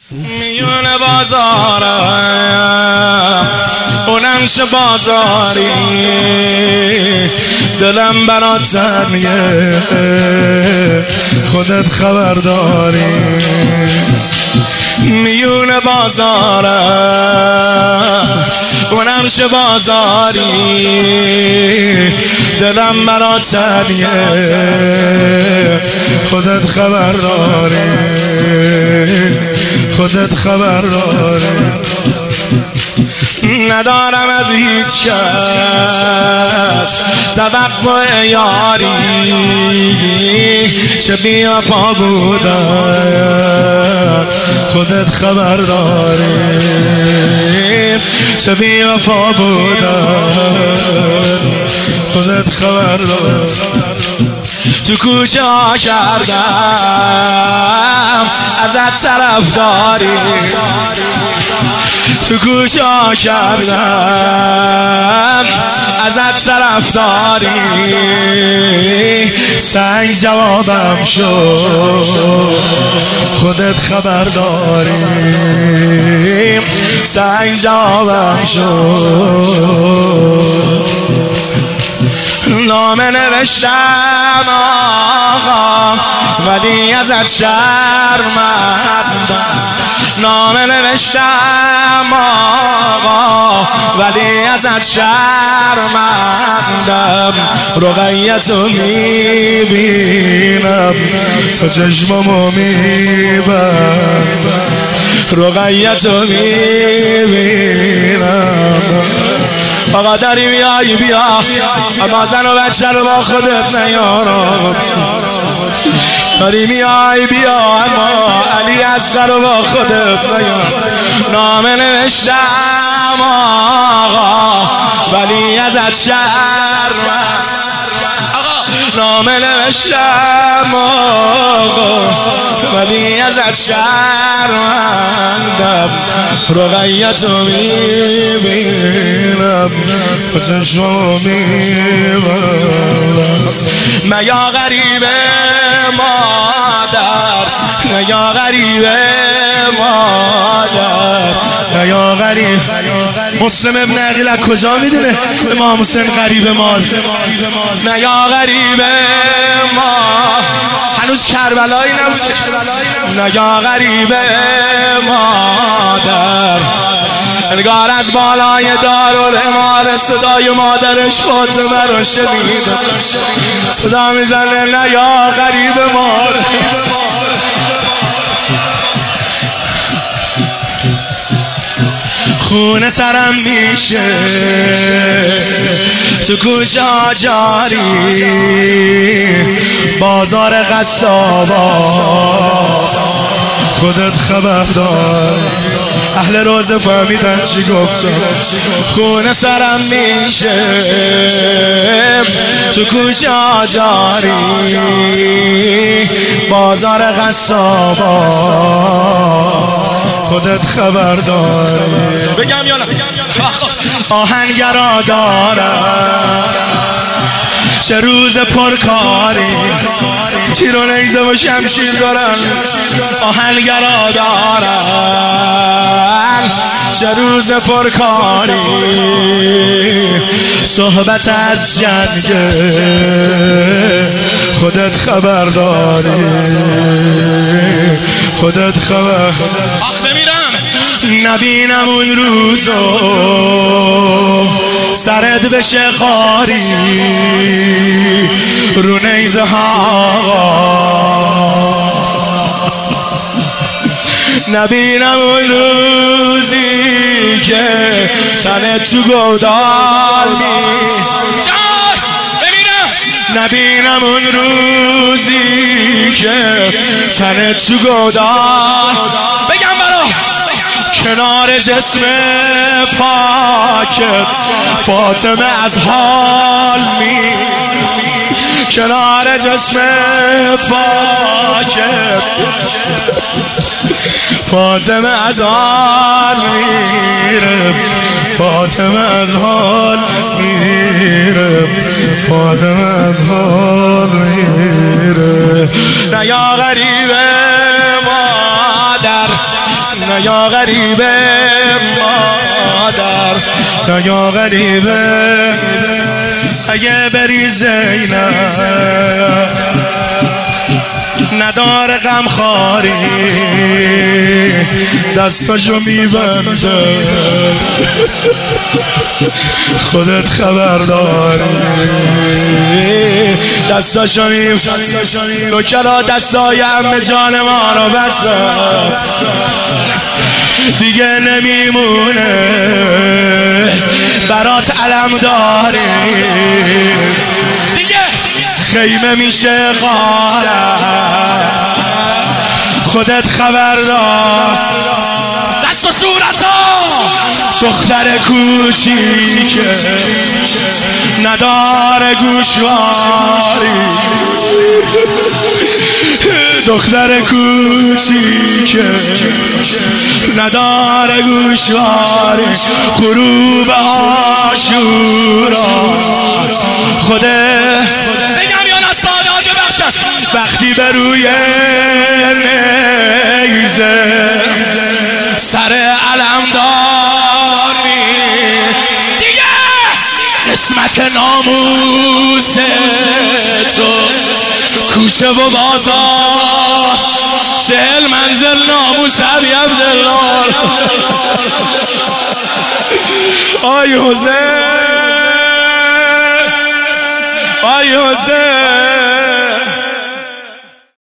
میون بازارم اونم چه بازاری دلم برات تنگه خودت خبر داری میون بازارم اونم چه بازاری دلم برات تنگه خودت خبر داری خودت خبر داری ندارم از هیچ کس توقع یاری چه بی‌وفا بودم خودت خبر داری چه بی‌وفا بودم خودت خبر داری تو کوچه ها کردم ازت طرفداری تو کوچه ها کردم ازت طرفداری سنگ جوابم شد خودت خبر داری سنگ جوابم شد نامه نوشتم آقا ولی ازت شرمندم نامه نوشتم آقا ولی ازت شرمندم رقیتو میبینم تا چشممو میبندم رقیتو میبینم آقا داری بیایی بیا اما زن و بچه رو با خودت نیارم داری میای بیا اما علی اصغر رو با خودت نیارم نامه نوشتم آقا ولی ازت شرمندم نامه نوشتم آقا ولی ازت شرمندم رقیتو میبینم تا چشمو میبرم میا غریب مادر میا غریب مادر میا غریب مسلم ابن عقیل از کجا میدونه امام حسین غریب مادر میا غریب ما هنوز کربلایی نبود نگاه غریب مادر انگار از بالای دارالعمار صدای مادرش فاطمه رو شنید صدا میزنه نگاه غریب مادر خون سرم میشه تو کوچه ها جاری بازار قصابا خودت خبر دار اهل روزه فهمیدن چی گفتم خون سرم میشه تو کوچه ها جاری بازار قصابا خودت خبر داری بگم یا نه آهنگرا دارم چه روز پرکاری تیر و نیزه و شمشیر دارن آهنگرا دارن چه روز پرکاری صحبت از جنگ خودت خبر داری خودت خبر آخ بمیرم نبینم اون روزو سرت بشه خاری رو نیزه ها نبینم اون روزی که تنت تو گودال نبینم اون روزی که تنت تو گودال بگم برا کنار جسم پاکت فاطمه از حال کنار جسم پاکت فاطمه از حال میره فاطمه از حال میره فاطمه از حال میره نه یا غریب مادر نه یا غریبه مادر، نه یا غریبه اگه بری زینب نداره غمخواری دستاشو میبنده خودت خبر داری دستاشو میبنده نوکرا دستای عمه جان ما رو بستن دیگه نمیمونه برات علم داری دیگه خیمه میشه غارت خودت خبر دار دست و صورتا دختر کوچیکه نداره گوشواری دختر کوچیکه نداره گوشواری غروب عاشورا خودت بگم یا نه سادات ببخشد وقتی به روی نیزه سر علم داری دیگه قسمت ناموس تو کوچه و بازار 40 منزل ناموس عبی عبدالله آی حسین آی حسین